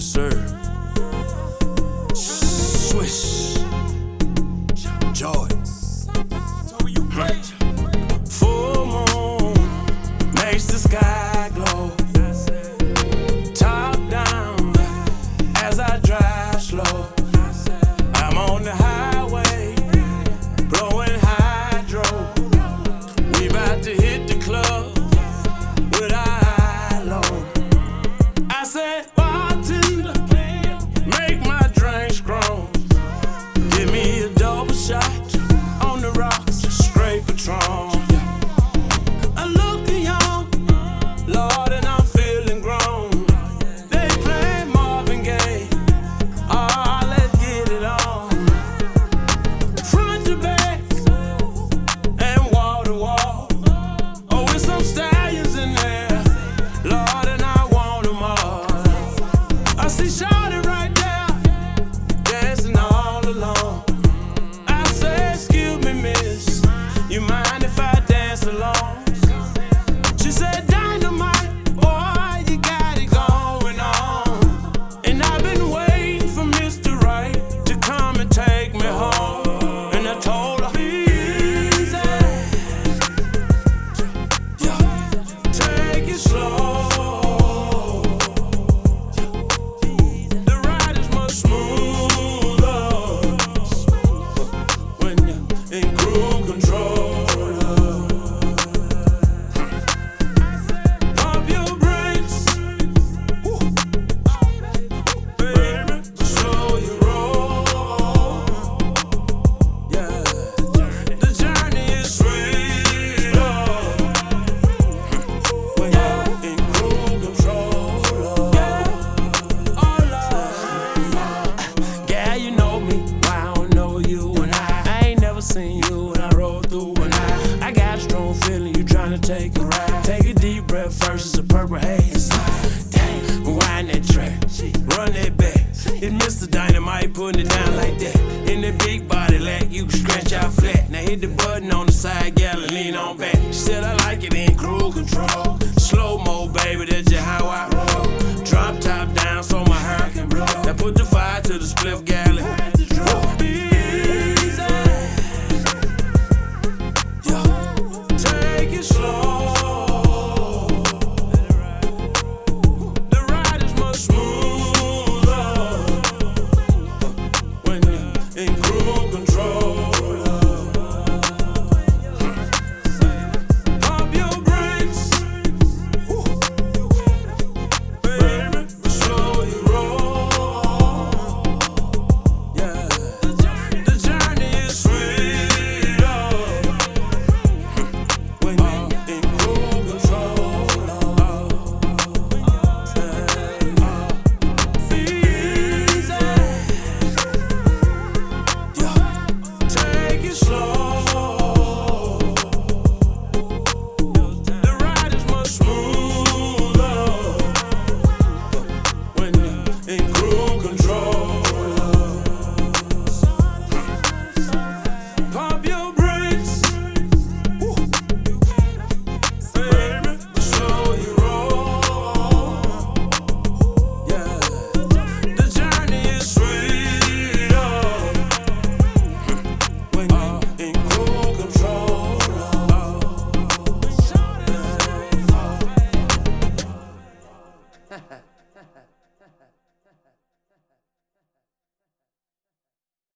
Yes, sir. Swish. Jordan. Full moon makes the sky glow. Top down as I drive slow. I'm on the highway, blowing hydro. We about to hit the club with our eye low. I said, bartender, make my drink strong. Give me a double shot on the rocks, straight Patron. I'm looking young, Lord, and I'm feeling grown. They play Marvin Gaye, oh, let's get it on. Front to back and wall to wall. Oh, with some stallions in there, Lord, and I want them all. I see Shawty right there, dancing all alone. I say, excuse me, miss, you mind if I dance along? She said, dynamite, boy, you got it going on. And I've been waiting for Mr. Right to come and take me home. And I told her, easy, take it slow. The ride is much smoother when you're in cruise control. Pump your brakes, baby, slow your roll. Yeah, the journey is sweet when you're in cruise control. Oh Lord, yeah, you know me, I don't know you, and I ain't never seen you when I roll through, and I got a strong feeling you tryna take a ride. Take a deep breath first, it's a purple haze. Dang, rewind that track, run that back. It's Mr. Dynamite putting it down like that. In the big body lack, you can scratch out flat. Now hit the button on the side, gal, and lean on back. She said I like it in cruise control. Slow mo, baby, that's just how I roll. Drop top down so my hair can blow. Now put the fire to the spliff, gal. Take it slow. The ride is much smoother when you're in cruise control. Pump your brakes, baby, slow your roll. Yeah, the journey is sweeter when you're in cruise control. Easy, take it slow. The ride is much smoother when you're in cruise control. Pump your brakes, baby, slow your roll. Yeah, the journey is sweeter when you're in cruise control.